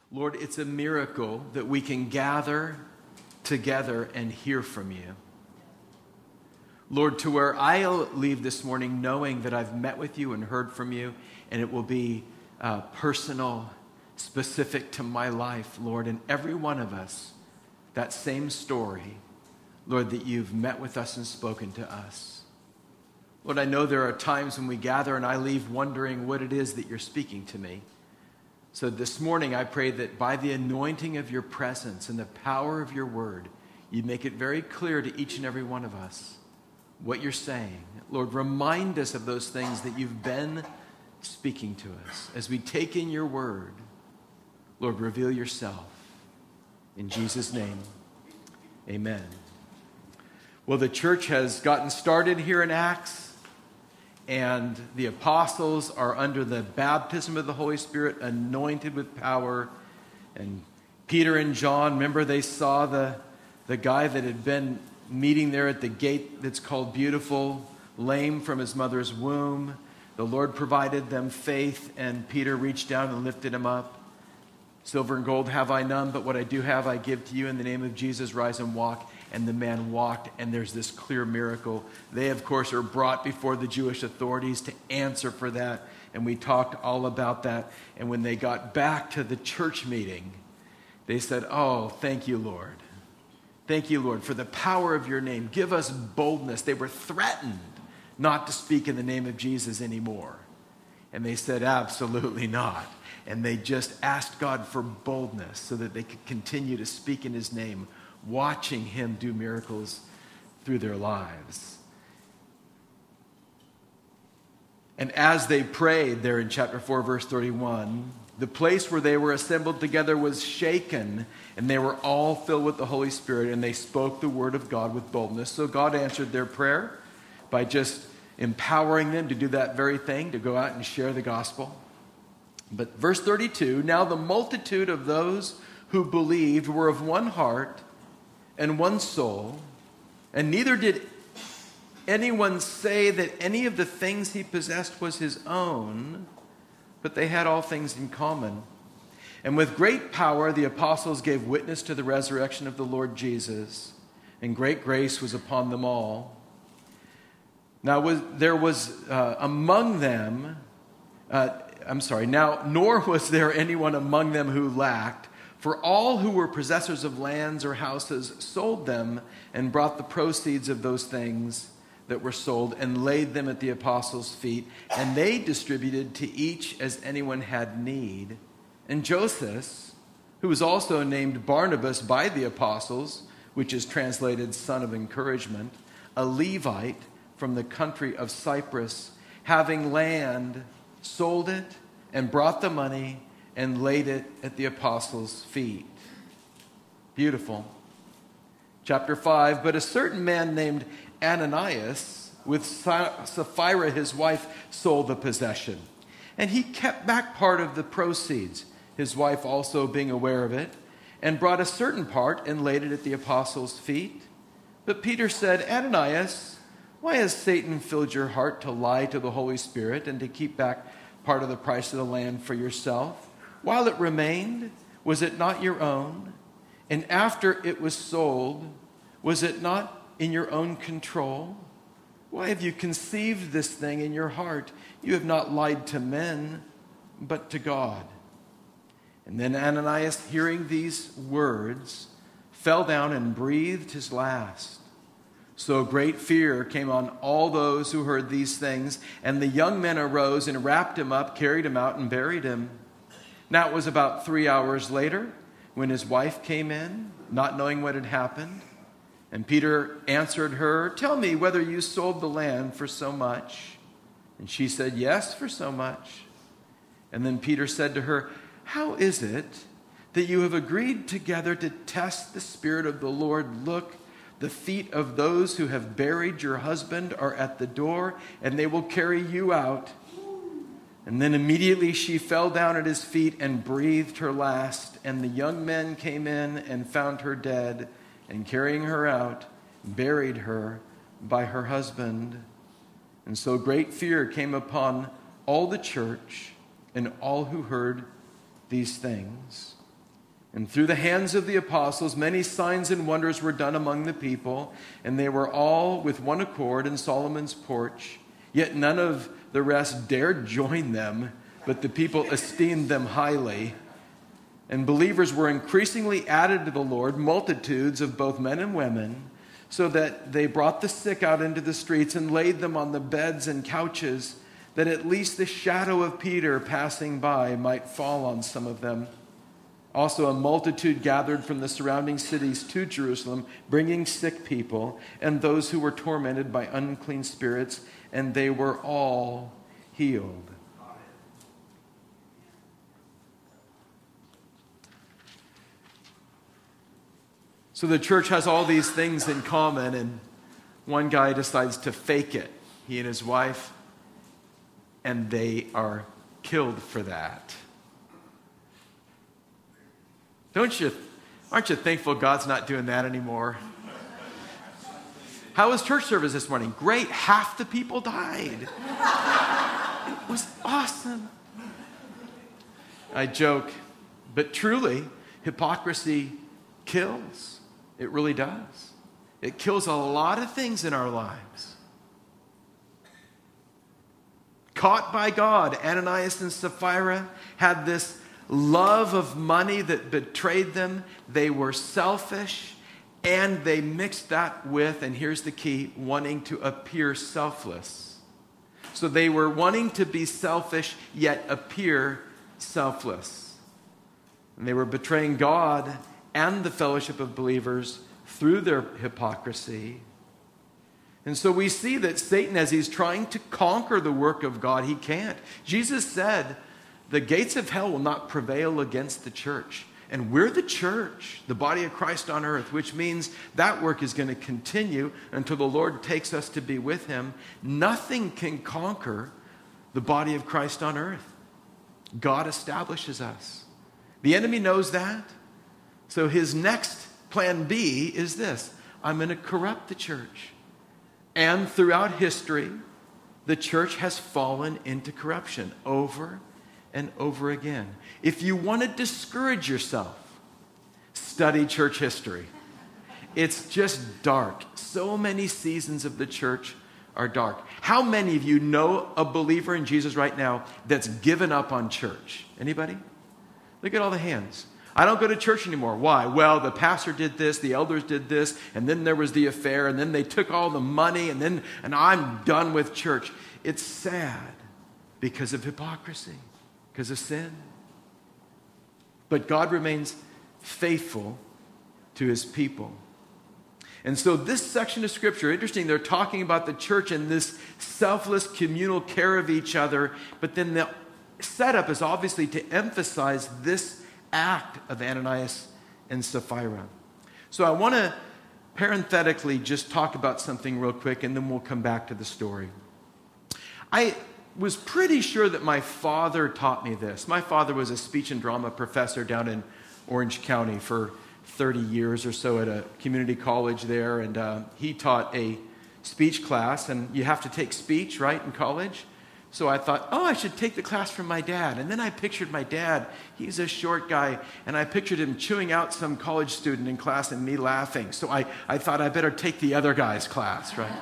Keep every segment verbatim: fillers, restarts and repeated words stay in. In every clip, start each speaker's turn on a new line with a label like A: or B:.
A: Lord, it's a miracle that we can gather together and hear from you. Lord, to where I'll leave this morning knowing that I've met with you and heard from you, and it will be uh, personal, specific to my life, Lord, and every one of us, that same story, Lord, that you've met with us and spoken to us. Lord, I know there are times when we gather and I leave wondering what it is that you're speaking to me. So this morning I pray that by the anointing of your presence and the power of your word, you make it very clear to each and every one of us what you're saying. Lord, remind us of those things that you've been speaking to us. As we take in your word, Lord, reveal yourself. In Jesus' name, amen. Well, the church has gotten started here in Acts, and the apostles are under the baptism of the Holy Spirit, anointed with power. And Peter and John, remember they saw the, the guy that had been meeting there at the gate that's called Beautiful, lame from his mother's womb. The Lord provided them faith, and Peter reached down and lifted him up. Silver and gold have I none, but what I do have I give to you. In the name of Jesus, rise and walk. And the man walked, and there's this clear miracle. They, of course, are brought before the Jewish authorities to answer for that, and we talked all about that. And when they got back to the church meeting, they said, oh, thank you, Lord. Thank you, Lord, for the power of your name. Give us boldness. They were threatened not to speak in the name of Jesus anymore. And they said, absolutely not. And they just asked God for boldness so that they could continue to speak in his name, watching him do miracles through their lives. And as they prayed there in chapter four, verse thirty-one, the place where they were assembled together was shaken, and they were all filled with the Holy Spirit, and they spoke the word of God with boldness. So God answered their prayer by just empowering them to do that very thing, to go out and share the gospel. But verse thirty-two, now the multitude of those who believed were of one heart and one soul, and neither did anyone say that any of the things he possessed was his own, but they had all things in common. And with great power the apostles gave witness to the resurrection of the Lord Jesus, and great grace was upon them all. Now was, there was uh, among them, uh, I'm sorry, now nor was there anyone among them who lacked, for all who were possessors of lands or houses sold them and brought the proceeds of those things that were sold and laid them at the apostles' feet, and they distributed to each as anyone had need. And Joseph, who was also named Barnabas by the apostles, which is translated son of encouragement, a Levite from the country of Cyprus, having land, sold it and brought the money and laid it at the apostles' feet. Beautiful. Chapter five, but a certain man named Ananias, with Sapphira his wife, sold the possession. And he kept back part of the proceeds, his wife also being aware of it, and brought a certain part and laid it at the apostles' feet. But Peter said, Ananias, why has Satan filled your heart to lie to the Holy Spirit and to keep back part of the price of the land for yourself? While it remained, was it not your own? And after it was sold, was it not in your own control? Why have you conceived this thing in your heart? You have not lied to men, but to God. And then Ananias, hearing these words, fell down and breathed his last. So great fear came on all those who heard these things, and the young men arose and wrapped him up, carried him out, and buried him. Now it was about three hours later when his wife came in, not knowing what had happened. And Peter answered her, tell me whether you sold the land for so much. And she said, yes, for so much. And then Peter said to her, how is it that you have agreed together to test the Spirit of the Lord? Look, the feet of those who have buried your husband are at the door, and they will carry you out. And then immediately she fell down at his feet and breathed her last. And the young men came in and found her dead, and carrying her out, buried her by her husband. And so great fear came upon all the church and all who heard these things. And through the hands of the apostles, many signs and wonders were done among the people, and they were all with one accord in Solomon's porch. Yet none of the rest dared join them, but the people esteemed them highly. And believers were increasingly added to the Lord, multitudes of both men and women, so that they brought the sick out into the streets and laid them on the beds and couches, that at least the shadow of Peter passing by might fall on some of them. Also, a multitude gathered from the surrounding cities to Jerusalem, bringing sick people and those who were tormented by unclean spirits, and they were all healed. So the church has all these things in common, and one guy decides to fake it, he and his wife, and they are killed for that. Don't you, aren't you thankful God's not doing that anymore? How was church service this morning? Great, half the people died. It was awesome. I joke, but truly, hypocrisy kills. It really does. It kills a lot of things in our lives. Caught by God, Ananias and Sapphira had this love of money that betrayed them. They were selfish, and they mixed that with, and here's the key, wanting to appear selfless. So they were wanting to be selfish, yet appear selfless. And they were betraying God and the fellowship of believers through their hypocrisy. And so we see that Satan, as he's trying to conquer the work of God, he can't. Jesus said, the gates of hell will not prevail against the church. And we're the church, the body of Christ on earth, which means that work is going to continue until the Lord takes us to be with him. Nothing can conquer the body of Christ on earth. God establishes us. The enemy knows that. So his next plan B is this: I'm going to corrupt the church. And throughout history, the church has fallen into corruption over and over again. If you want to discourage yourself, study church history. It's just dark. So many seasons of the church are dark. How many of you know a believer in Jesus right now that's given up on church? Anybody? Look at all the hands. I don't go to church anymore. Why? Well, the pastor did this, the elders did this, and then there was the affair, and then they took all the money, and then and I'm done with church. It's sad because of hypocrisy, because of sin. But God remains faithful to his people. And so this section of Scripture, interesting, they're talking about the church and this selfless communal care of each other, but then the setup is obviously to emphasize this act of Ananias and Sapphira. So I want to parenthetically just talk about something real quick, and then we'll come back to the story. I was pretty sure that my father taught me this. My father was a speech and drama professor down in Orange County for thirty years or so at a community college there, and uh, he taught a speech class, and you have to take speech, right, in college? So I thought, oh, I should take the class from my dad. And then I pictured my dad. He's a short guy. And I pictured him chewing out some college student in class and me laughing. So I, I thought I better take the other guy's class, right?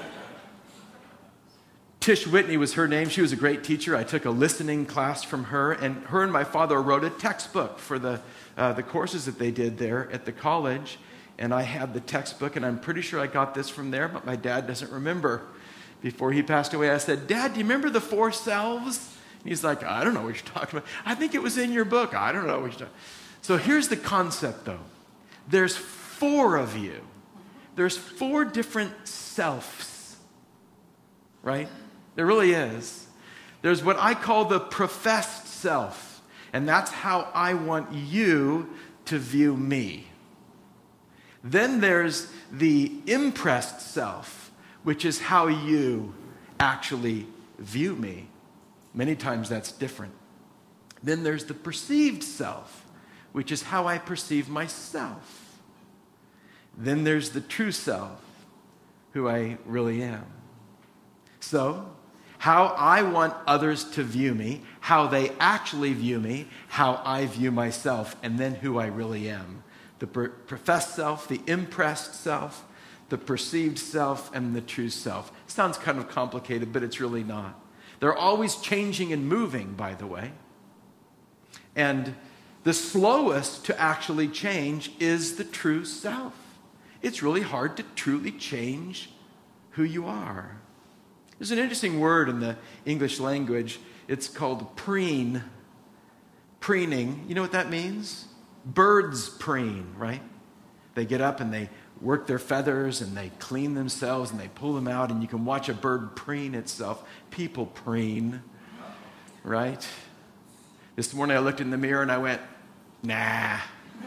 A: Tish Whitney was her name. She was a great teacher. I took a listening class from her. And her and my father wrote a textbook for the, uh, the courses that they did there at the college. And I had the textbook, and I'm pretty sure I got this from there, but my dad doesn't remember. Before he passed away, I said, Dad, do you remember the four selves? And he's like, I don't know what you're talking about. I think it was in your book. I don't know what you're talking about. So here's the concept, though. There's four of you. There's four different selves, right? There really is. There's what I call the professed self, and that's how I want you to view me. Then there's the impressed self, which is how you actually view me. Many times that's different. Then there's the perceived self, which is how I perceive myself. Then there's the true self, who I really am. So, how I want others to view me, how they actually view me, how I view myself, and then who I really am. The per- professed self, the impressed self, the perceived self, and the true self. Sounds kind of complicated, but it's really not. They're always changing and moving, by the way. And the slowest to actually change is the true self. It's really hard to truly change who you are. There's an interesting word in the English language. It's called preen. Preening. You know what that means? Birds preen, right? They get up and they work their feathers and they clean themselves and they pull them out, and you can watch a bird preen itself. People preen, right? This morning I looked in the mirror and I went, nah.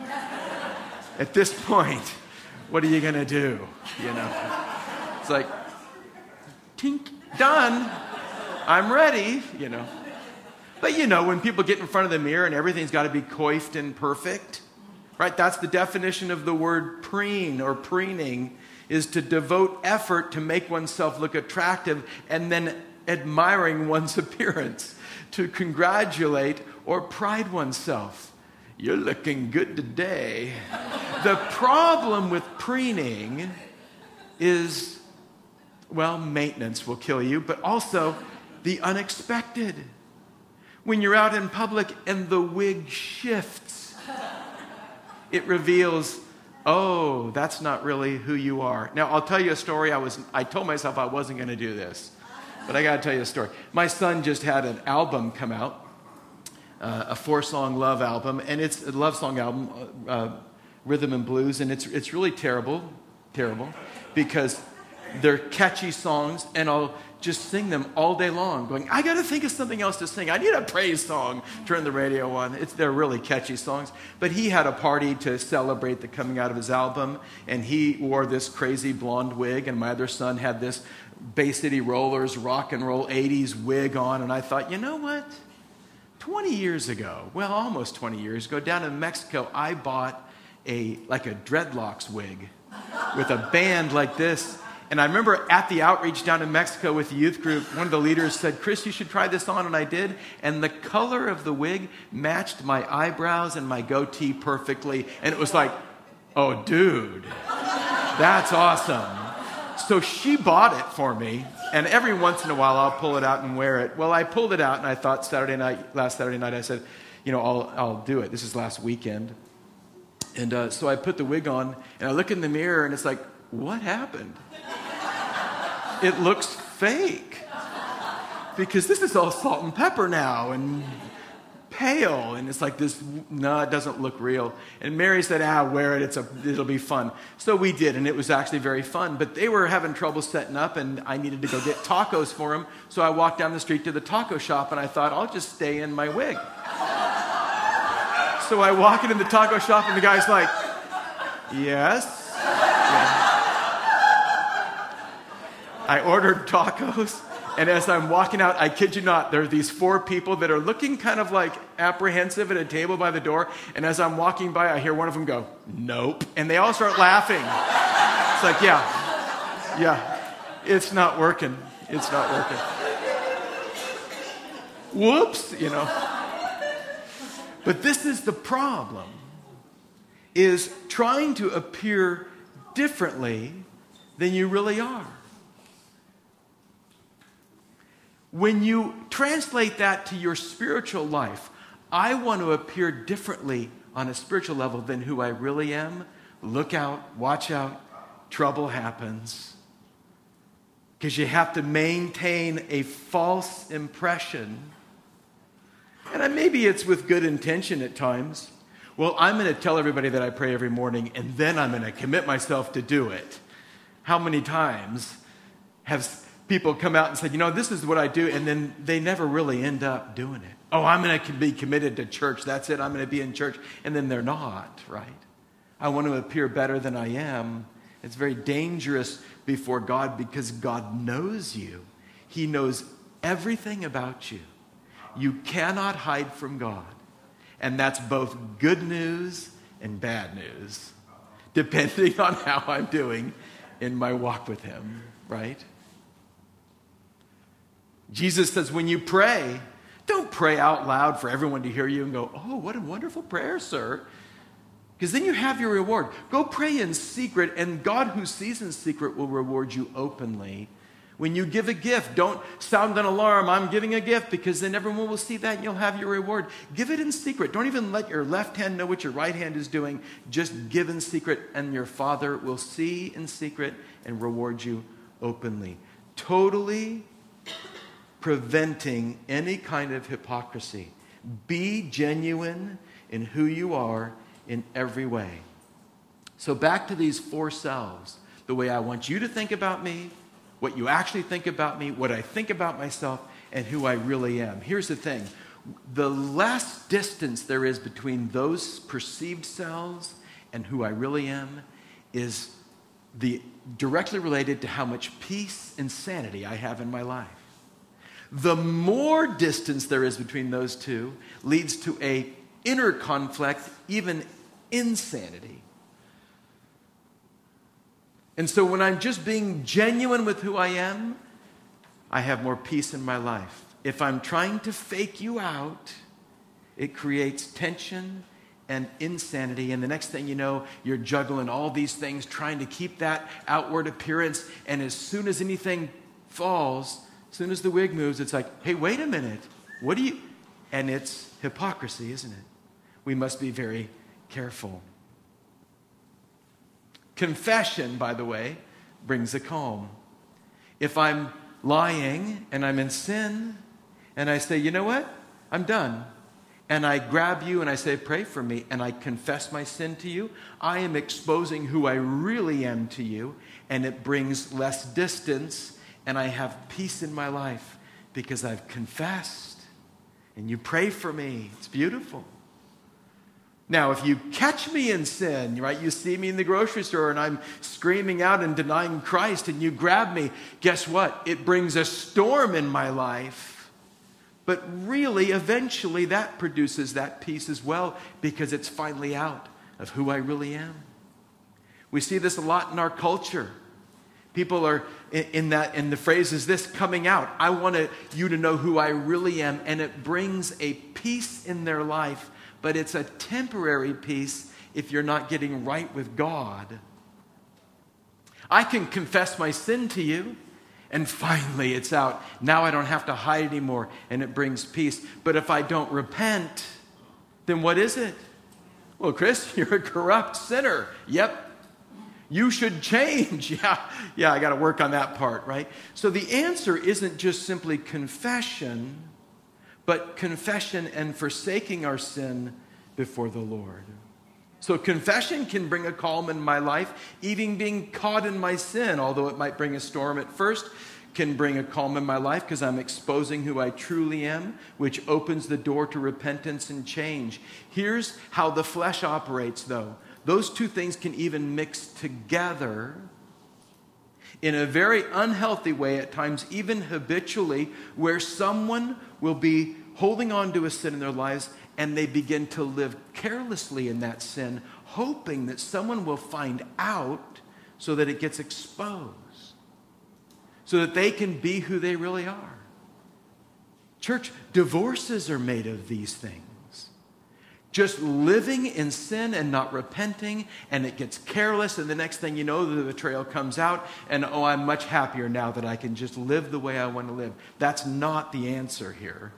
A: At this point, what are you going to do? You know? It's like, tink, done. I'm ready, you know. But you know, when people get in front of the mirror and everything's got to be coiffed and perfect, right? That's the definition of the word preen or preening, is to devote effort to make oneself look attractive and then admiring one's appearance, to congratulate or pride oneself. You're looking good today. The problem with preening is, well, maintenance will kill you, but also the unexpected. When you're out in public and the wig shifts, it reveals, oh, that's not really who you are. Now, I'll tell you a story. I was I told myself I wasn't going to do this, but I got to tell you a story. My son just had an album come out, uh, a four-song love album, and it's a love song album, uh, rhythm and blues, and it's it's really terrible, terrible, because they're catchy songs, and I'll just sing them all day long, going, I got to think of something else to sing. I need a praise song. Turn the radio on. It's, they're really catchy songs. But he had a party to celebrate the coming out of his album, and he wore this crazy blonde wig, and my other son had this Bay City Rollers rock and roll eighties wig on, and I thought, you know what? twenty years ago, well, almost twenty years ago, down in Mexico, I bought a like a dreadlocks wig with a band like this. And I remember at the outreach down in Mexico with the youth group, one of the leaders said, Chris, you should try this on, and I did. And the color of the wig matched my eyebrows and my goatee perfectly. And it was like, oh, dude, that's awesome. So she bought it for me, and every once in a while I'll pull it out and wear it. Well, I pulled it out, and I thought Saturday night, last Saturday night, I said, you know, I'll, I'll do it. This is last weekend. And uh, so I put the wig on, and I look in the mirror, and it's like, what happened? It looks fake, because this is all salt and pepper now and pale, and it's like this, no, it doesn't look real. And Mary said, ah, wear it, it's a, it'll be fun. So we did, and it was actually very fun, but they were having trouble setting up, and I needed to go get tacos for them, so I walked down the street to the taco shop, and I thought, I'll just stay in my wig. So I walk into the taco shop, and the guy's like, yes? Yeah. I ordered tacos, and as I'm walking out, I kid you not, there are these four people that are looking kind of like apprehensive at a table by the door, and as I'm walking by, I hear one of them go, nope, and they all start laughing. It's like, yeah, yeah, it's not working. It's not working. Whoops, you know. But this is the problem, is trying to appear differently than you really are. When you translate that to your spiritual life, I want to appear differently on a spiritual level than who I really am. Look out, watch out, trouble happens. Because you have to maintain a false impression. And maybe it's with good intention at times. Well, I'm going to tell everybody that I pray every morning, and then I'm going to commit myself to do it. How many times have people come out and say, you know, this is what I do, and then they never really end up doing it. Oh, I'm going to be committed to church. That's it. I'm going to be in church. And then they're not, right? I want to appear better than I am. It's very dangerous before God, because God knows you. He knows everything about you. You cannot hide from God. And that's both good news and bad news, depending on how I'm doing in my walk with Him, right? Jesus says, when you pray, don't pray out loud for everyone to hear you and go, oh, what a wonderful prayer, sir. Because then you have your reward. Go pray in secret, and God who sees in secret will reward you openly. When you give a gift, don't sound an alarm, I'm giving a gift, because then everyone will see that and you'll have your reward. Give it in secret. Don't even let your left hand know what your right hand is doing. Just give in secret, and your Father will see in secret and reward you openly. Totally preventing any kind of hypocrisy. Be genuine in who you are in every way. So back to these four selves. The way I want you to think about me, what you actually think about me, what I think about myself, and who I really am. Here's the thing. The less distance there is between those perceived selves and who I really am is the directly related to how much peace and sanity I have in my life. The more distance there is between those two leads to a inner conflict, even insanity. And so when I'm just being genuine with who I am, I have more peace in my life. If I'm trying to fake you out, it creates tension and insanity. And the next thing you know, you're juggling all these things, trying to keep that outward appearance. And as soon as anything falls, as soon as the wig moves, it's like, hey, wait a minute. What do you... And it's hypocrisy, isn't it? We must be very careful. Confession, by the way, brings a calm. If I'm lying and I'm in sin and I say, you know what? I'm done. And I grab you and I say, pray for me, and I confess my sin to you, I am exposing who I really am to you, and it brings less distance, and I have peace in my life because I've confessed and you pray for me. It's beautiful. Now, if you catch me in sin, right, you see me in the grocery store and I'm screaming out and denying Christ and you grab me, guess what? It brings a storm in my life. But really, eventually, that produces that peace as well because it's finally out of who I really am. We see this a lot in our culture. People are in that, and the phrase is this, coming out. I want you to know who I really am, and it brings a peace in their life, but it's a temporary peace if you're not getting right with God. I can confess my sin to you, and finally it's out. Now I don't have to hide anymore, and it brings peace. But if I don't repent, then what is it? Well, Chris, you're a corrupt sinner. Yep. You should change. Yeah, yeah, I got to work on that part, right? So the answer isn't just simply confession, but confession and forsaking our sin before the Lord. So confession can bring a calm in my life. Even being caught in my sin, although it might bring a storm at first, can bring a calm in my life because I'm exposing who I truly am, which opens the door to repentance and change. Here's how the flesh operates, though. Those two things can even mix together in a very unhealthy way at times, even habitually, where someone will be holding on to a sin in their lives and they begin to live carelessly in that sin, hoping that someone will find out so that it gets exposed, so that they can be who they really are. Church, divorces are made of these things. Just living in sin and not repenting, and it gets careless, and the next thing you know, the betrayal comes out, and oh, I'm much happier now that I can just live the way I want to live. That's not the answer here.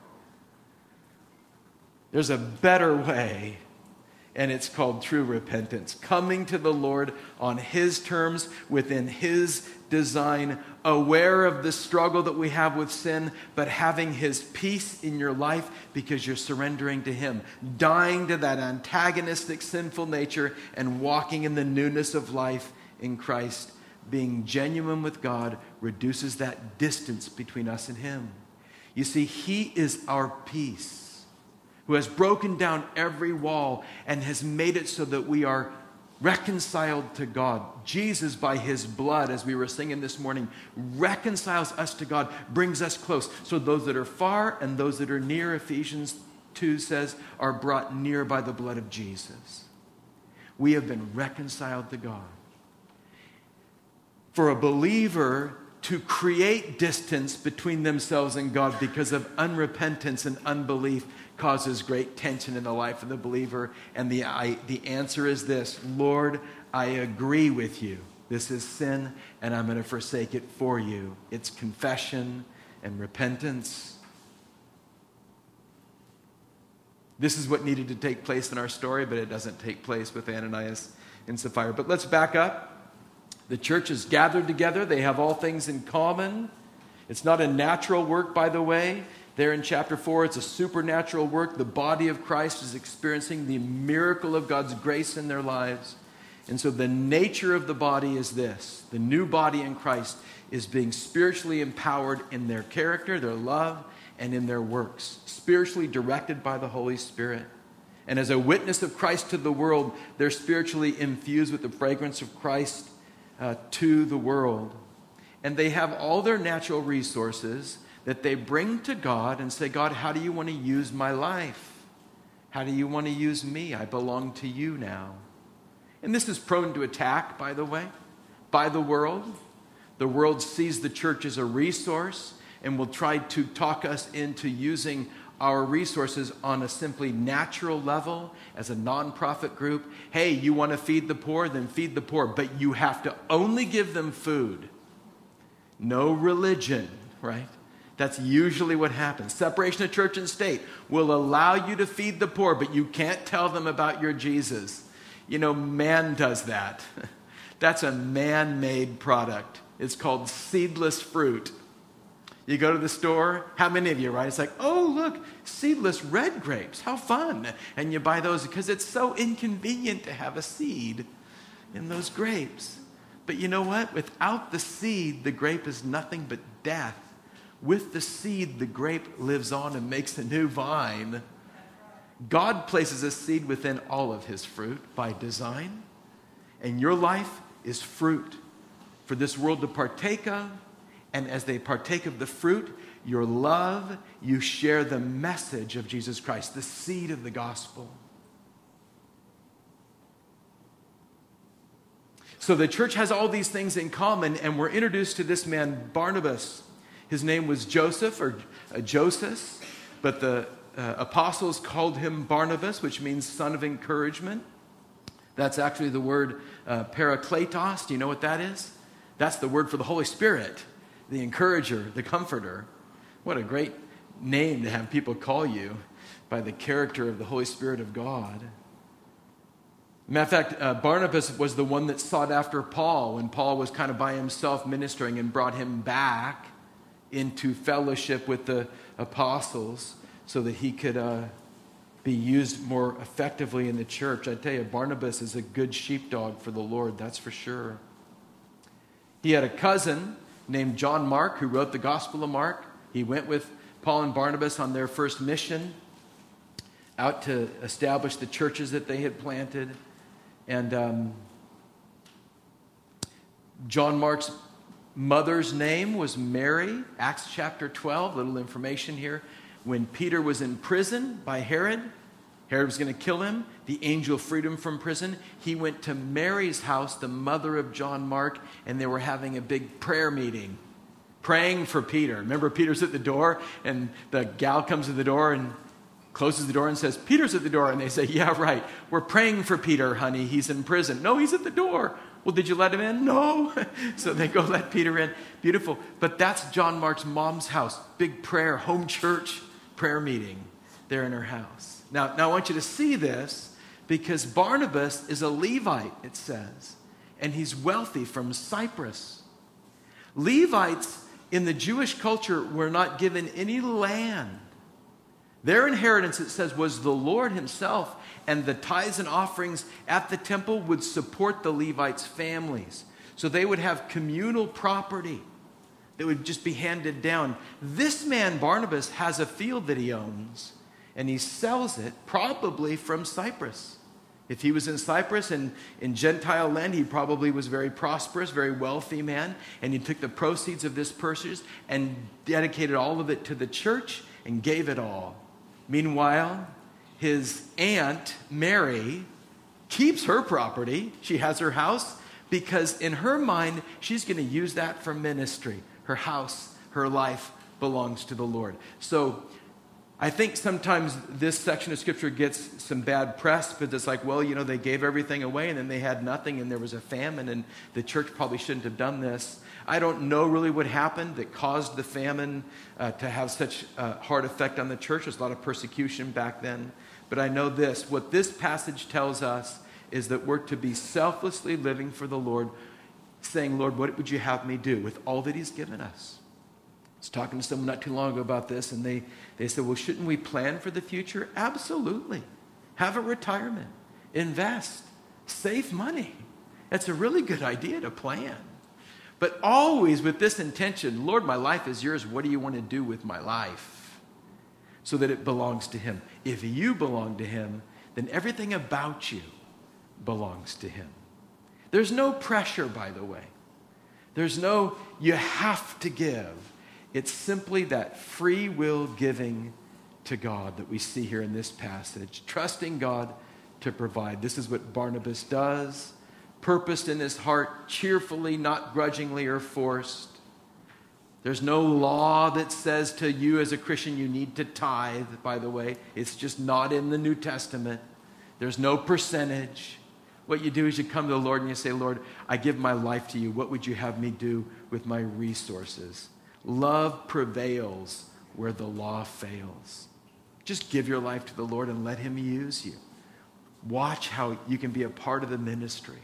A: There's a better way, and it's called true repentance. Coming to the Lord on His terms, within His design, aware of the struggle that we have with sin, but having His peace in your life because you're surrendering to Him, dying to that antagonistic sinful nature and walking in the newness of life in Christ. Being genuine with God reduces that distance between us and Him. You see, He is our peace, who has broken down every wall and has made it so that we are reconciled to God. Jesus, by His blood, as we were singing this morning, reconciles us to God, brings us close. So those that are far and those that are near, Ephesians two says, are brought near by the blood of Jesus. We have been reconciled to God. For a believer, to create distance between themselves and God because of unrepentance and unbelief causes great tension in the life of the believer. And the, I, the answer is this: Lord, I agree with you. This is sin, and I'm going to forsake it for you. It's confession and repentance. This is what needed to take place in our story, but it doesn't take place with Ananias and Sapphira. But let's back up. The church is gathered together. They have all things in common. It's not a natural work, by the way. There in chapter four, it's a supernatural work. The body of Christ is experiencing the miracle of God's grace in their lives. And so the nature of the body is this: the new body in Christ is being spiritually empowered in their character, their love, and in their works, spiritually directed by the Holy Spirit. And as a witness of Christ to the world, they're spiritually infused with the fragrance of Christ uh, to the world. And they have all their natural resources that they bring to God and say, God, how do you want to use my life? How do you want to use me? I belong to you now. And this is prone to attack, by the way, by the world. The world sees the church as a resource and will try to talk us into using our resources on a simply natural level as a nonprofit group. Hey, you want to feed the poor? Then feed the poor. But you have to only give them food. No religion, right? That's usually what happens. Separation of church and state will allow you to feed the poor, but you can't tell them about your Jesus. You know, man does that. That's a man-made product. It's called seedless fruit. You go to the store, how many of you, right? It's like, oh, look, seedless red grapes. How fun. And you buy those because it's so inconvenient to have a seed in those grapes. But you know what? Without the seed, the grape is nothing but death. With the seed, the grape lives on and makes a new vine. God places a seed within all of his fruit by design. And your life is fruit for this world to partake of. And as they partake of the fruit, your love, you share the message of Jesus Christ, the seed of the gospel. So the church has all these things in common, and we're introduced to this man, Barnabas. His name was Joseph, or uh, Joseph, but the uh, apostles called him Barnabas, which means son of encouragement. That's actually the word uh, parakletos. Do you know what that is? That's the word for the Holy Spirit, the encourager, the comforter. What a great name to have people call you by the character of the Holy Spirit of God. Matter of fact, uh, Barnabas was the one that sought after Paul when Paul was kind of by himself ministering and brought him back into fellowship with the apostles so that he could uh, be used more effectively in the church. I tell you, Barnabas is a good sheepdog for the Lord, that's for sure. He had a cousin named John Mark who wrote the Gospel of Mark. He went with Paul and Barnabas on their first mission out to establish the churches that they had planted. And um, John Mark's mother's name was Mary. Acts chapter twelve, little information here. When Peter was in prison by Herod, Herod was going to kill him. The angel freed him from prison. He went to Mary's house, the mother of John Mark, and they were having a big prayer meeting, praying for Peter. Remember, Peter's at the door, and the gal comes to the door and closes the door and says, Peter's at the door. And they say, yeah, right. We're praying for Peter, honey. He's in prison. No, he's at the door. Well, did you let him in? No. So they go let Peter in. Beautiful. But that's John Mark's mom's house. Big prayer, home church prayer meeting there in her house. Now, now I want you to see this because Barnabas is a Levite, it says, and he's wealthy from Cyprus. Levites in the Jewish culture were not given any land. Their inheritance, it says, was the Lord himself, and the tithes and offerings at the temple would support the Levites' families. So they would have communal property that would just be handed down. This man, Barnabas, has a field that he owns, and he sells it probably from Cyprus. If he was in Cyprus and in Gentile land, he probably was very prosperous, very wealthy man, and he took the proceeds of this purchase and dedicated all of it to the church and gave it all. Meanwhile, his aunt, Mary, keeps her property. She has her house because in her mind, she's going to use that for ministry. her house, her life belongs to the Lord. So I think sometimes this section of Scripture gets some bad press, but it's like, well, you know, they gave everything away and then they had nothing and there was a famine and the church probably shouldn't have done this. I don't know really what happened that caused the famine uh, to have such a hard effect on the church. There's a lot of persecution back then. But I know this, what this passage tells us is that we're to be selflessly living for the Lord, saying, Lord, what would you have me do with all that he's given us? I was talking to someone not too long ago about this, and they, they said, well, shouldn't we plan for the future? Absolutely. Have a retirement. Invest. Save money. That's a really good idea to plan. But always with this intention, Lord, my life is yours. What do you want to do with my life? So that it belongs to him. If you belong to him, then everything about you belongs to him. There's no pressure, by the way. There's no, you have to give. It's simply that free will giving to God that we see here in this passage. Trusting God to provide. This is what Barnabas does. Purposed in his heart, cheerfully, not grudgingly or forced. There's no law that says to you as a Christian you need to tithe, by the way. It's just not in the New Testament. There's no percentage. What you do is you come to the Lord and you say, Lord, I give my life to you. What would you have me do with my resources? Love prevails where the law fails. Just give your life to the Lord and let him use you. Watch how you can be a part of the ministry.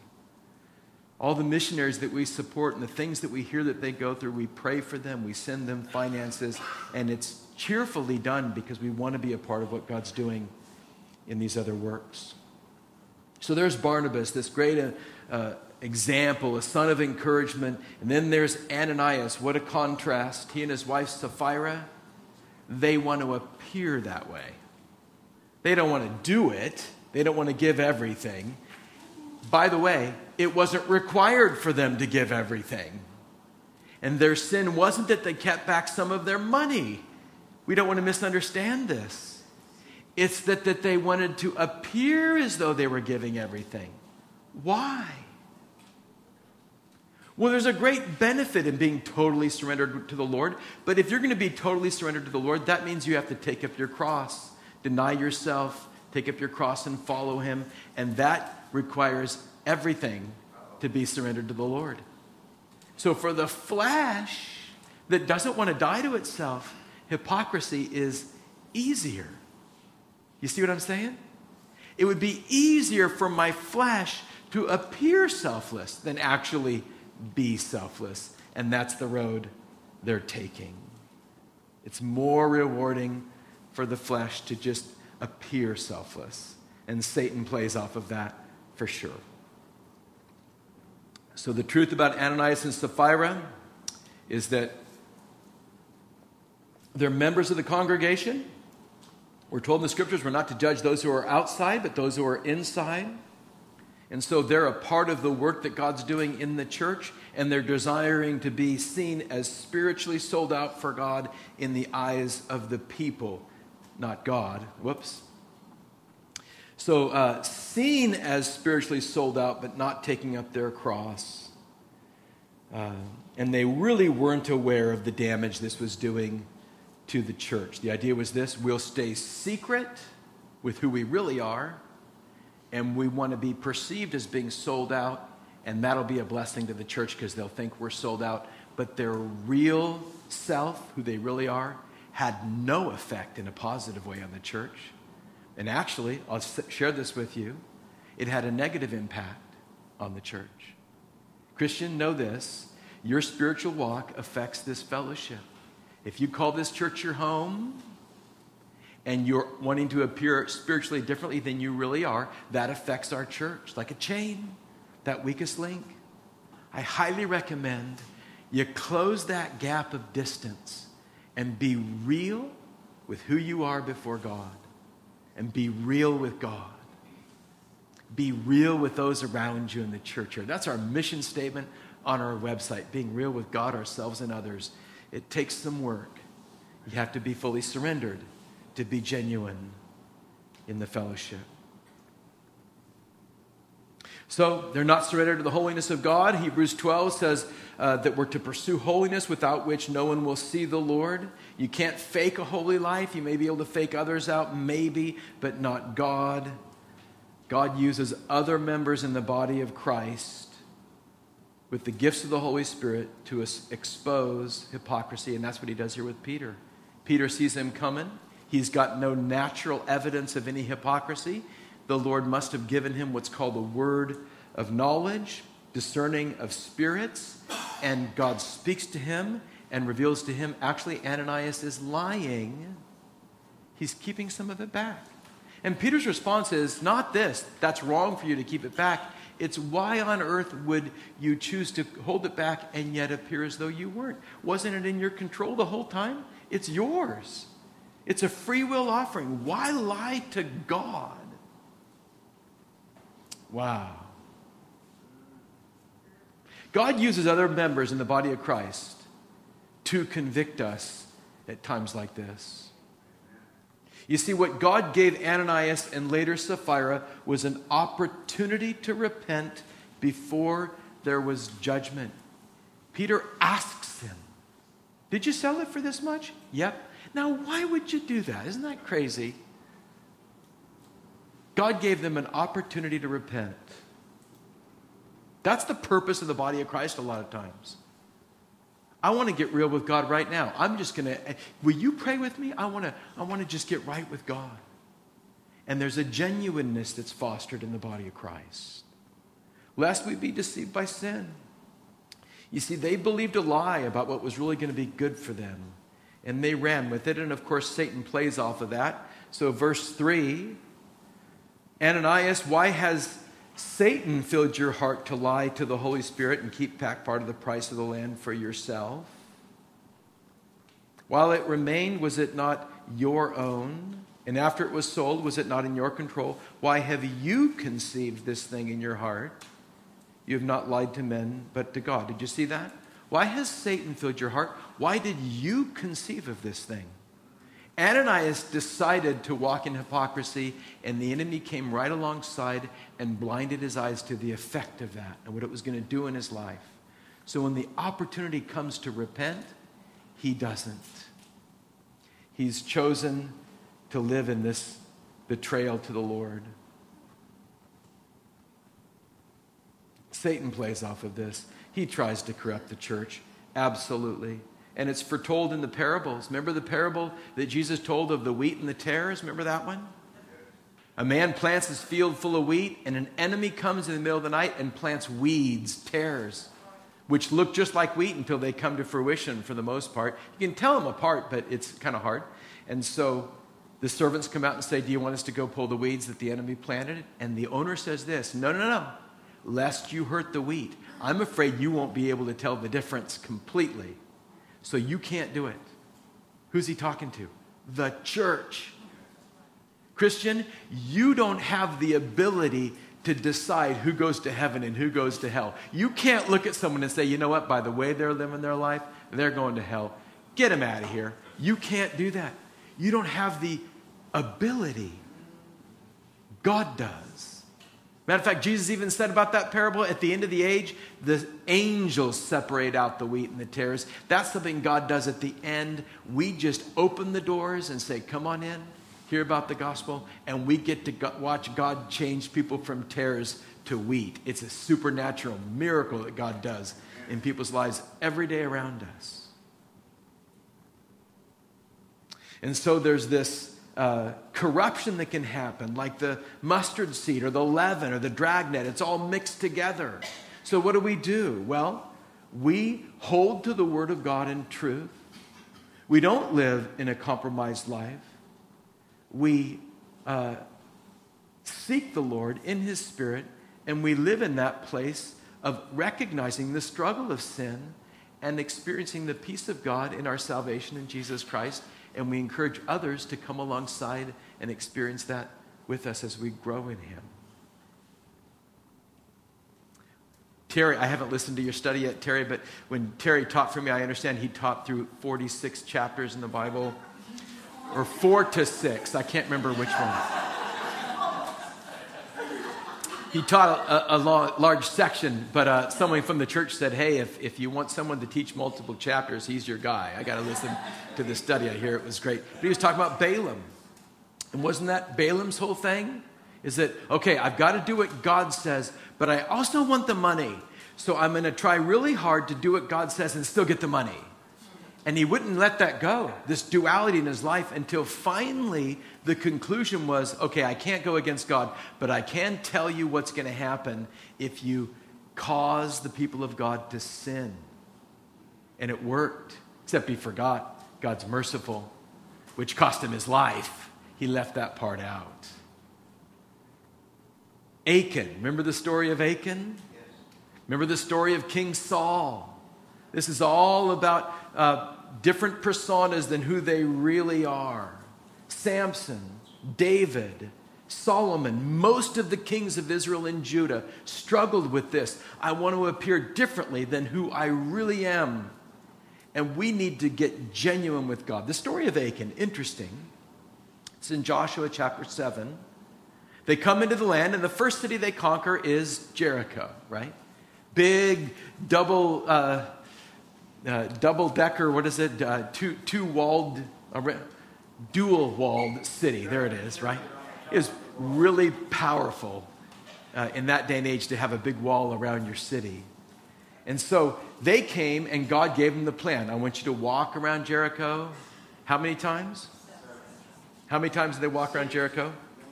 A: All the missionaries that we support and the things that we hear that they go through, we pray for them, we send them finances, and it's cheerfully done because we want to be a part of what God's doing in these other works. So there's Barnabas, this great uh, uh, example, a son of encouragement. And then there's Ananias. What a contrast. He and his wife Sapphira, they want to appear that way. They don't want to do it. They don't want to give everything. By the way, it wasn't required for them to give everything. And their sin wasn't that they kept back some of their money. We don't want to misunderstand this. It's that, that they wanted to appear as though they were giving everything. Why? Well, there's a great benefit in being totally surrendered to the Lord. But if you're going to be totally surrendered to the Lord, that means you have to take up your cross, deny yourself, take up your cross and follow him. And that requires everything to be surrendered to the Lord. So for the flesh that doesn't want to die to itself, hypocrisy is easier. You see what I'm saying? It would be easier for my flesh to appear selfless than actually be selfless. And that's the road they're taking. It's more rewarding for the flesh to just appear selfless. And Satan plays off of that for sure. So the truth about Ananias and Sapphira is that they're members of the congregation. We're told in the scriptures we're not to judge those who are outside, but those who are inside. And so they're a part of the work that God's doing in the church, and they're desiring to be seen as spiritually sold out for God in the eyes of the people, not God. Whoops. So uh, seen as spiritually sold out, but not taking up their cross. Uh, and they really weren't aware of the damage this was doing to the church. The idea was this: we'll stay secret with who we really are, and we want to be perceived as being sold out, and that'll be a blessing to the church because they'll think we're sold out. But their real self, who they really are, had no effect in a positive way on the church. And actually, I'll share this with you, it had a negative impact on the church. Christian, know this: your spiritual walk affects this fellowship. If you call this church your home, and you're wanting to appear spiritually differently than you really are, that affects our church like a chain, that weakest link. I highly recommend you close that gap of distance and be real with who you are before God, and be real with God. Be real with those around you in the church here. That's our mission statement on our website, being real with God, ourselves, and others. It takes some work. You have to be fully surrendered to be genuine in the fellowship. So they're not surrendered to the holiness of God. Hebrews twelve says, uh, that we're to pursue holiness without which no one will see the Lord. You can't fake a holy life. You may be able to fake others out, maybe, but not God. God uses other members in the body of Christ with the gifts of the Holy Spirit to expose hypocrisy, and that's what he does here with Peter. Peter sees him coming. He's got no natural evidence of any hypocrisy. The Lord must have given him what's called a word of knowledge, discerning of spirits, and God speaks to him and reveals to him, actually, Ananias is lying. He's keeping some of it back. And Peter's response is not this, that's wrong for you to keep it back. It's why on earth would you choose to hold it back and yet appear as though you weren't? Wasn't it in your control the whole time? It's yours. It's a free will offering. Why lie to God? Wow. God uses other members in the body of Christ to convict us at times like this. You see, what God gave Ananias and later Sapphira was an opportunity to repent before there was judgment. Peter asks him, did you sell it for this much? Yep. Now, why would you do that? Isn't that crazy? God gave them an opportunity to repent. That's the purpose of the body of Christ a lot of times. I want to get real with God right now. I'm just going to, will you pray with me? I want to, I want to just get right with God. And there's a genuineness that's fostered in the body of Christ. Lest we be deceived by sin. You see, they believed a lie about what was really going to be good for them. And they ran with it. And of course, Satan plays off of that. So verse three, Ananias, why has Satan filled your heart to lie to the Holy Spirit and keep back part of the price of the land for yourself? While it remained, was it not your own? And after it was sold, was it not in your control? Why have you conceived this thing in your heart? You have not lied to men, but to God. Did you see that? Why has Satan filled your heart? Why did you conceive of this thing? Ananias decided to walk in hypocrisy, and the enemy came right alongside and blinded his eyes to the effect of that and what it was going to do in his life. So when the opportunity comes to repent, he doesn't. He's chosen to live in this betrayal to the Lord. Satan plays off of this. He tries to corrupt the church. Absolutely. And it's foretold in the parables. Remember the parable that Jesus told of the wheat and the tares? Remember that one? A man plants his field full of wheat, and an enemy comes in the middle of the night and plants weeds, tares, which look just like wheat until they come to fruition for the most part. You can tell them apart, but it's kind of hard. And so the servants come out and say, do you want us to go pull the weeds that the enemy planted? And the owner says this, no, no, no, lest you hurt the wheat. I'm afraid you won't be able to tell the difference completely. So you can't do it. Who's he talking to? The church. Christian, you don't have the ability to decide who goes to heaven and who goes to hell. You can't look at someone and say, you know what, by the way they're living their life, they're going to hell. Get them out of here. You can't do that. You don't have the ability. God does. Matter of fact, Jesus even said about that parable, at the end of the age, the angels separate out the wheat and the tares. That's something God does at the end. We just open the doors and say, come on in, hear about the gospel, and we get to go- watch God change people from tares to wheat. It's a supernatural miracle that God does in people's lives every day around us. And so there's this Uh, corruption that can happen, like the mustard seed or the leaven or the dragnet. It's all mixed together. So what do we do? Well, we hold to the Word of God in truth. We don't live in a compromised life. We uh, seek the Lord in His Spirit, and we live in that place of recognizing the struggle of sin and experiencing the peace of God in our salvation in Jesus Christ. And we encourage others to come alongside and experience that with us as we grow in Him. Terry, I haven't listened to your study yet, Terry, but when Terry taught for me, I understand he taught through forty-six chapters in the Bible, or four to six. I can't remember which one. he taught a, a long, large section, but uh, someone from the church said, hey, if, if you want someone to teach multiple chapters, he's your guy. I got to listen to the study. I hear it was great. But he was talking about Balaam. And wasn't that Balaam's whole thing? Is that, okay, I've got to do what God says, but I also want the money. So I'm going to try really hard to do what God says and still get the money. And he wouldn't let that go, this duality in his life, until finally the conclusion was, okay, I can't go against God, but I can tell you what's going to happen if you cause the people of God to sin. And it worked, except he forgot God's merciful, which cost him his life. He left that part out. Achan, remember the story of Achan? Yes. Remember the story of King Saul? This is all about uh, different personas than who they really are. Samson, David, Solomon, most of the kings of Israel and Judah struggled with this. I want to appear differently than who I really am. And we need to get genuine with God. The story of Achan, interesting. It's in Joshua chapter seven. They come into the land, and the first city they conquer is Jericho, right? Big, double, uh, uh, double-decker, what is it? Uh, two, two-walled, uh, dual-walled city. There it is, right? It was really powerful uh, in that day and age to have a big wall around your city. And so they came, and God gave them the plan. I want you to walk around Jericho. How many times? How many times did they walk around Jericho?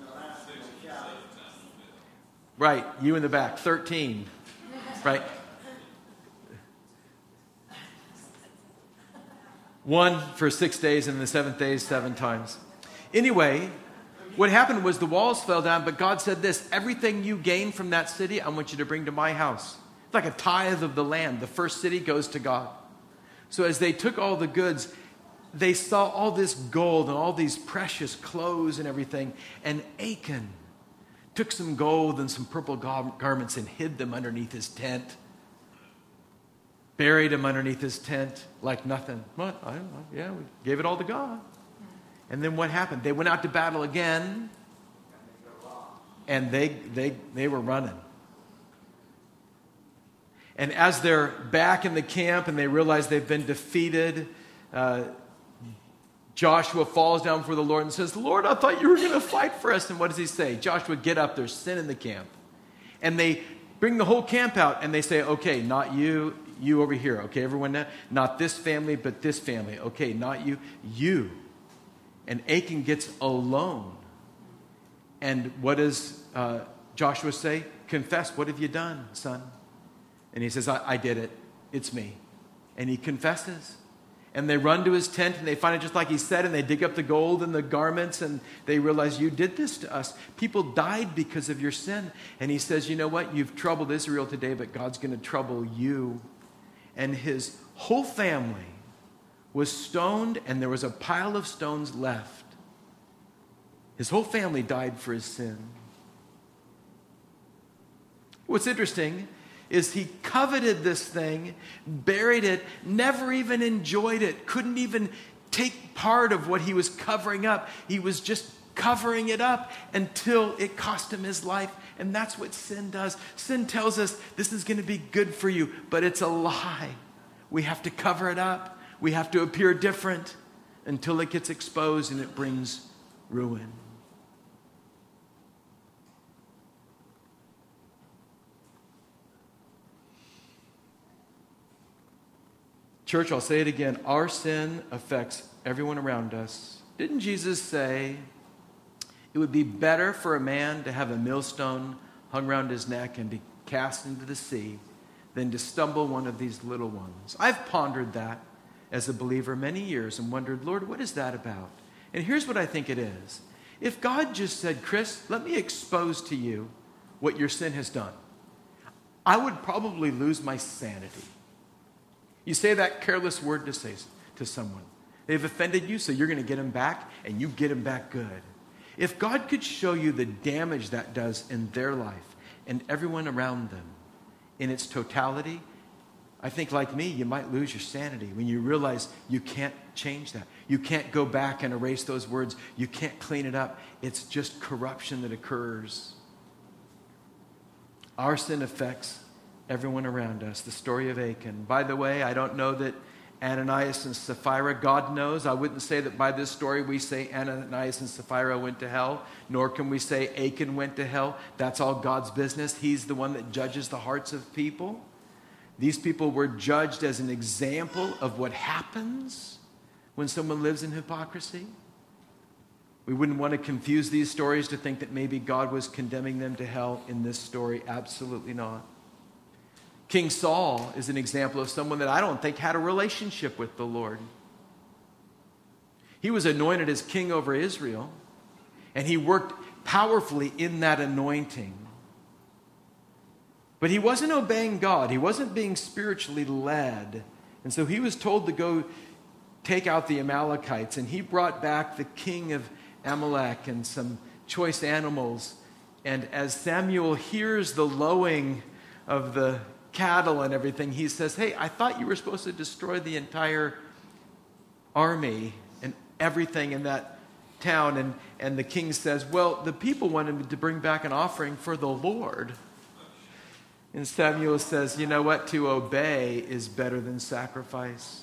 A: Right, you in the back, thirteen, right? One for six days, and the seventh day, seven times. Anyway, what happened was the walls fell down, but God said this, everything you gain from that city, I want you to bring to my house. It's like a tithe of the land. The first city goes to God. So as they took all the goods, they saw all this gold and all these precious clothes and everything, and Achan took some gold and some purple garments and hid them underneath his tent. Buried them underneath his tent like nothing. What? I don't know. Yeah, we gave it all to God. And then what happened? They went out to battle again. And they, they, they were running. And as they're back in the camp and they realize they've been defeated, uh, Joshua falls down before the Lord and says, Lord, I thought you were going to fight for us. And what does he say? Joshua, get up. There's sin in the camp. And they bring the whole camp out and they say, okay, not you, you over here. Okay, everyone now, not this family, but this family. Okay, not you, you. And Achan gets alone. And what does uh, Joshua say? Confess, what have you done, son? And he says, I, I did it. It's me. And he confesses. And they run to his tent and they find it just like he said, and they dig up the gold and the garments and they realize, you did this to us. People died because of your sin. And he says, you know what? You've troubled Israel today, but God's going to trouble you. And his whole family was stoned, and there was a pile of stones left. His whole family died for his sin. What's interesting is he coveted this thing, buried it, never even enjoyed it, couldn't even take part of what he was covering up. He was just covering it up until it cost him his life. And that's what sin does. Sin tells us this is going to be good for you, but it's a lie. We have to cover it up. We have to appear different until it gets exposed and it brings ruin. Church, I'll say it again. Our sin affects everyone around us. Didn't Jesus say it would be better for a man to have a millstone hung around his neck and be cast into the sea than to stumble one of these little ones? I've pondered that as a believer many years and wondered, Lord, what is that about? And here's what I think it is. If God just said, Chris, let me expose to you what your sin has done, I would probably lose my sanity. You say that careless word to say to someone. They've offended you, so you're going to get them back, and you get them back good. If God could show you the damage that does in their life and everyone around them in its totality, I think like me, you might lose your sanity when you realize you can't change that. You can't go back and erase those words. You can't clean it up. It's just corruption that occurs. Our sin affects everyone around us. The story of Achan. By the way, I don't know that Ananias and Sapphira, God knows. I wouldn't say that by this story we say Ananias and Sapphira went to hell, nor can we say Achan went to hell. That's all God's business. He's the one that judges the hearts of people. These people were judged as an example of what happens when someone lives in hypocrisy. We wouldn't want to confuse these stories to think that maybe God was condemning them to hell in this story. Absolutely not. King Saul is an example of someone that I don't think had a relationship with the Lord. He was anointed as king over Israel, and he worked powerfully in that anointing. But he wasn't obeying God. He wasn't being spiritually led. And so he was told to go take out the Amalekites, and he brought back the king of Amalek and some choice animals. And as Samuel hears the lowing of the cattle and everything, he says, hey, I thought you were supposed to destroy the entire army and everything in that town. And, and the king says, well, the people wanted me to bring back an offering for the Lord. And Samuel says, you know what? To obey is better than sacrifice.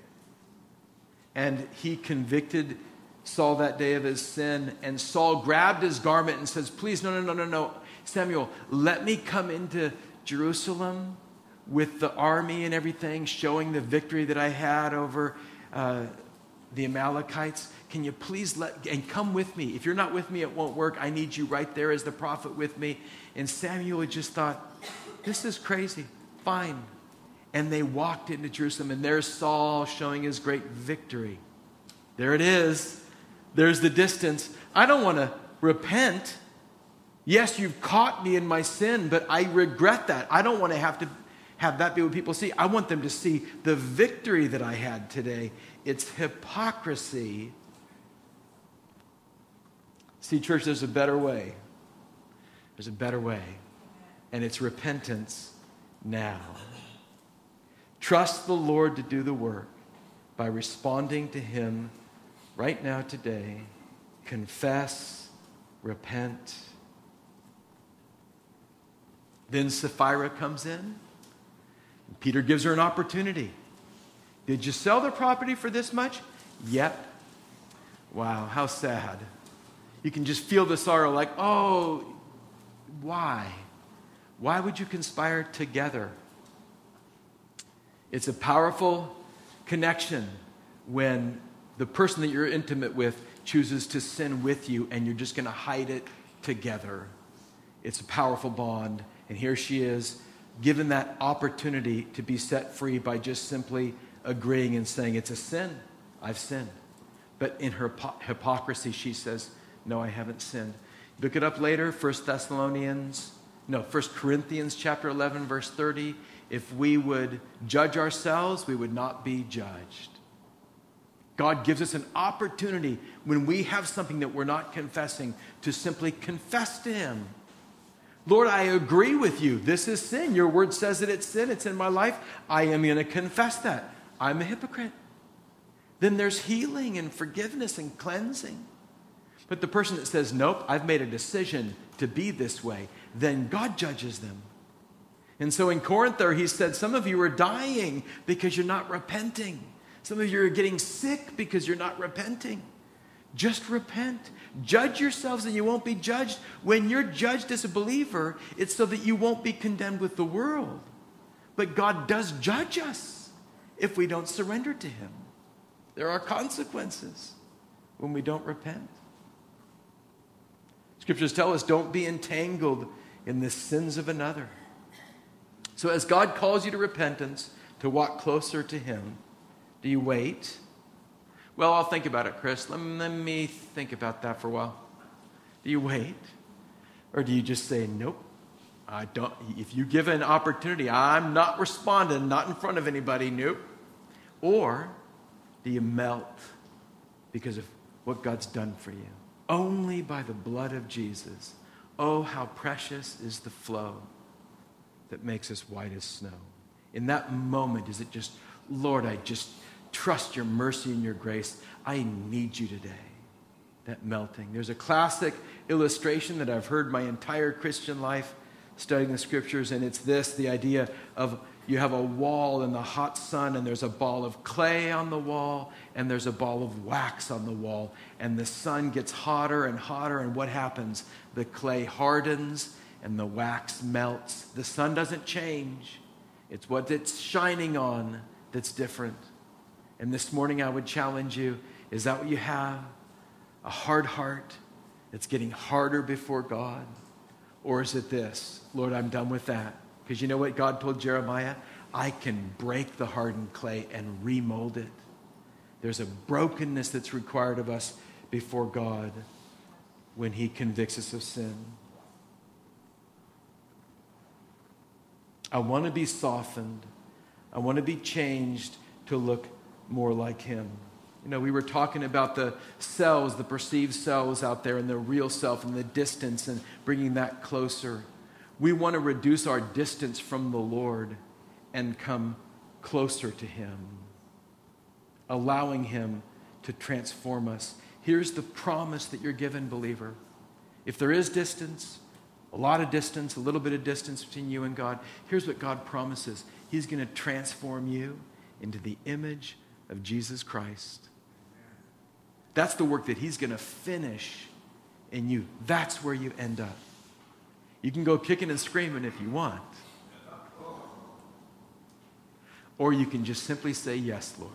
A: And he convicted Saul that day of his sin. And Saul grabbed his garment and says, please, no, no, no, no, no. Samuel, let me come into Jerusalem with the army and everything, showing the victory that I had over uh, the Amalekites. Can you please let, and come with me. If you're not with me, it won't work. I need you right there as the prophet with me. And Samuel had just thought, this is crazy. Fine. And they walked into Jerusalem, and there's Saul showing his great victory. There it is. There's the distance. I don't want to repent. Yes, you've caught me in my sin, but I regret that. I don't want to have to have that be what people see. I want them to see the victory that I had today. It's hypocrisy. See, church, there's a better way. There's a better way. And it's repentance now. Trust the Lord to do the work by responding to Him right now today. Confess, repent. Then Sapphira comes in. Peter gives her an opportunity. Did you sell the property for this much? Yep. Wow, how sad. You can just feel the sorrow like, oh, why? Why would you conspire together? It's a powerful connection when the person that you're intimate with chooses to sin with you and you're just going to hide it together. It's a powerful bond. And here she is, given that opportunity to be set free by just simply agreeing and saying, it's a sin. I've sinned. But in her hypocrisy, she says, no, I haven't sinned. Look it up later, First Thessalonians, no, First Corinthians chapter eleven, verse thirty. If we would judge ourselves, we would not be judged. God gives us an opportunity when we have something that we're not confessing to simply confess to Him. Lord, I agree with you. This is sin. Your word says that it's sin. It's in my life. I am going to confess that. I'm a hypocrite. Then there's healing and forgiveness and cleansing. But the person that says, nope, I've made a decision to be this way, then God judges them. And so in Corinth there, he said, some of you are dying because you're not repenting. Some of you are getting sick because you're not repenting. Just repent. Judge yourselves and you won't be judged. When you're judged as a believer, it's so that you won't be condemned with the world. But God does judge us if we don't surrender to Him. There are consequences when we don't repent. Scriptures tell us, don't be entangled in the sins of another. So as God calls you to repentance, to walk closer to Him, do you wait? Well, I'll think about it, Chris. Let me, let me think about that for a while. Do you wait? Or do you just say, nope, I don't. If you give an opportunity, I'm not responding, not in front of anybody, nope. Or do you melt because of what God's done for you? Only by the blood of Jesus. Oh, how precious is the flow that makes us white as snow. In that moment, is it just, Lord, I just trust your mercy and your grace. I need you today. That melting. There's a classic illustration that I've heard my entire Christian life. studying the scriptures, and it's this, the idea of you have a wall in the hot sun, and there's a ball of clay on the wall, and there's a ball of wax on the wall, and the sun gets hotter and hotter, and what happens? The clay hardens, and the wax melts. The sun doesn't change. It's what it's shining on that's different. And this morning I would challenge you, is that what you have? A hard heart that's getting harder before God? Or is it this? Lord, I'm done with that. Because you know what God told Jeremiah? I can break the hardened clay and remold it. There's a brokenness that's required of us before God when he convicts us of sin. I want to be softened. I want to be changed to look more like him. You know, we were talking about the selves, the perceived selves out there, and the real self and the distance and bringing that closer. We want to reduce our distance from the Lord and come closer to him, allowing him to transform us. Here's the promise that you're given, believer. If there is distance, a lot of distance, a little bit of distance between you and God, here's what God promises. He's going to transform you into the image of Jesus Christ. That's the work that he's going to finish in you. That's where you end up. You can go kicking and screaming if you want. Or you can just simply say, yes, Lord.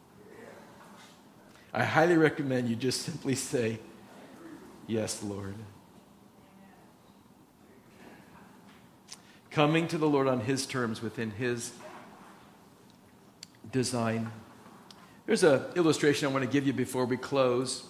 A: I highly recommend you just simply say, yes, Lord. Coming to the Lord on his terms within his design. There's an illustration I want to give you before we close.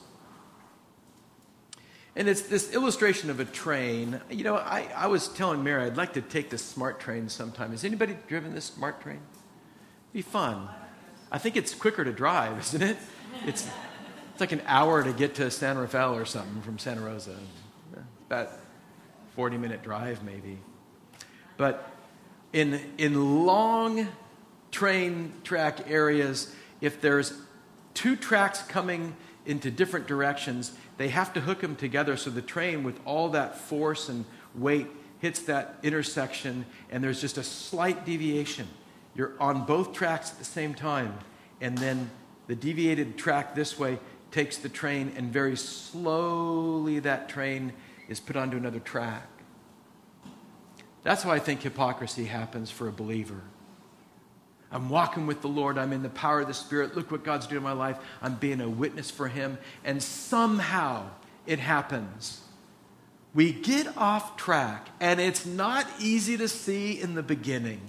A: And it's this illustration of a train. You know, I, I was telling Mary I'd like to take this SMART train sometime. Has anybody driven this SMART train? It'd be fun. I think it's quicker to drive, isn't it? It's, it's like an hour to get to San Rafael or something from Santa Rosa. About forty-minute drive maybe. But in, in long train track areas, if there's two tracks coming into different directions, they have to hook them together so the train with all that force and weight hits that intersection and there's just a slight deviation. You're on both tracks at the same time, and then the deviated track this way takes the train, and very slowly that train is put onto another track. That's why I think hypocrisy happens for a believer. I'm walking with the Lord. I'm in the power of the Spirit. Look what God's doing in my life. I'm being a witness for him. And somehow it happens. We get off track, and it's not easy to see in the beginning.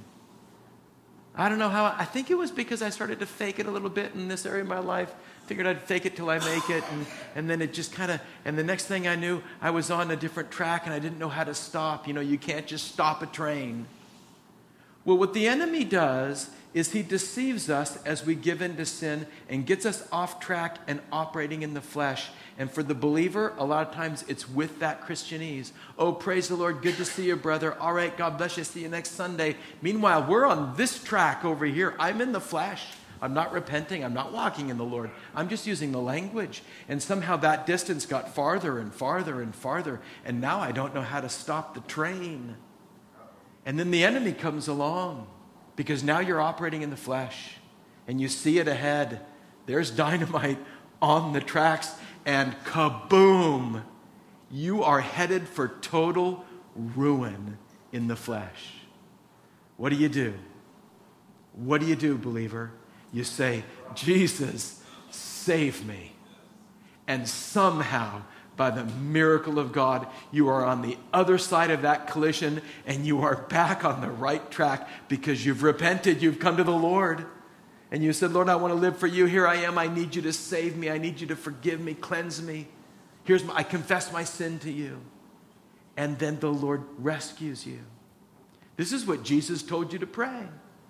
A: I don't know how. I think it was because I started to fake it a little bit in this area of my life. Figured I'd fake it till I make it. And, and then it just kind of, and the next thing I knew, I was on a different track, and I didn't know how to stop. You know, you can't just stop a train. Well, what the enemy does is he deceives us as we give in to sin and gets us off track and operating in the flesh. And for the believer, a lot of times it's with that Christianese. Oh, praise the Lord. Good to see you, brother. All right, God bless you. See you next Sunday. Meanwhile, we're on this track over here. I'm in the flesh. I'm not repenting. I'm not walking in the Lord. I'm just using the language. And somehow that distance got farther and farther and farther. And now I don't know how to stop the train. And then the enemy comes along. Because now you're operating in the flesh and you see it ahead. There's dynamite on the tracks and kaboom! You are headed for total ruin in the flesh. What do you do? What do you do, believer? You say, Jesus, save me. And somehow, by the miracle of God, you are on the other side of that collision and you are back on the right track because you've repented, you've come to the Lord. And you said, Lord, I want to live for you. Here I am. I need you to save me. I need you to forgive me, cleanse me. Here's my, I confess my sin to you. And then the Lord rescues you. This is what Jesus told you to pray.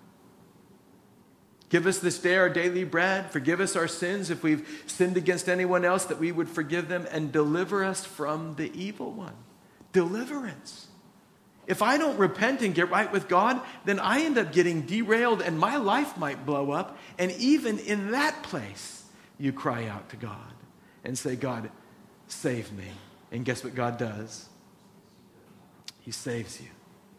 A: Give us this day our daily bread. Forgive us our sins if we've sinned against anyone else, that we would forgive them, and deliver us from the evil one. Deliverance. If I don't repent and get right with God, then I end up getting derailed and my life might blow up. And even in that place, you cry out to God and say, God, save me. And guess what God does? He saves you.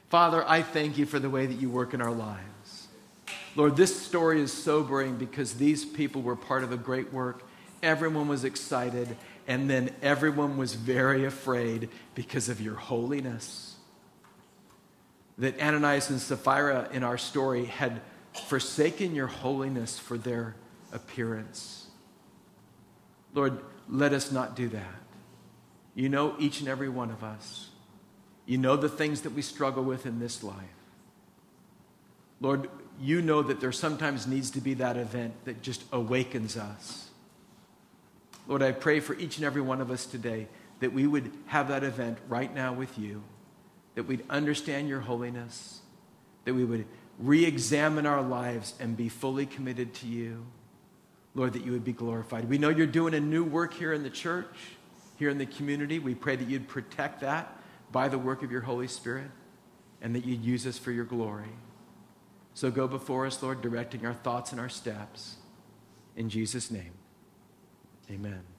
A: Father, I thank you for the way that you work in our lives. Lord, this story is sobering because these people were part of a great work. Everyone was excited, and then everyone was very afraid because of your holiness. That Ananias and Sapphira in our story had forsaken your holiness for their appearance. Lord, let us not do that. You know each and every one of us. You know the things that we struggle with in this life. Lord, you know that there sometimes needs to be that event that just awakens us. Lord, I pray for each and every one of us today that we would have that event right now with you, that we'd understand your holiness, that we would re-examine our lives and be fully committed to you. Lord, that you would be glorified. We know you're doing a new work here in the church, here in the community. We pray that you'd protect that by the work of your Holy Spirit and that you'd use us for your glory. So go before us, Lord, directing our thoughts and our steps. In Jesus' name, amen.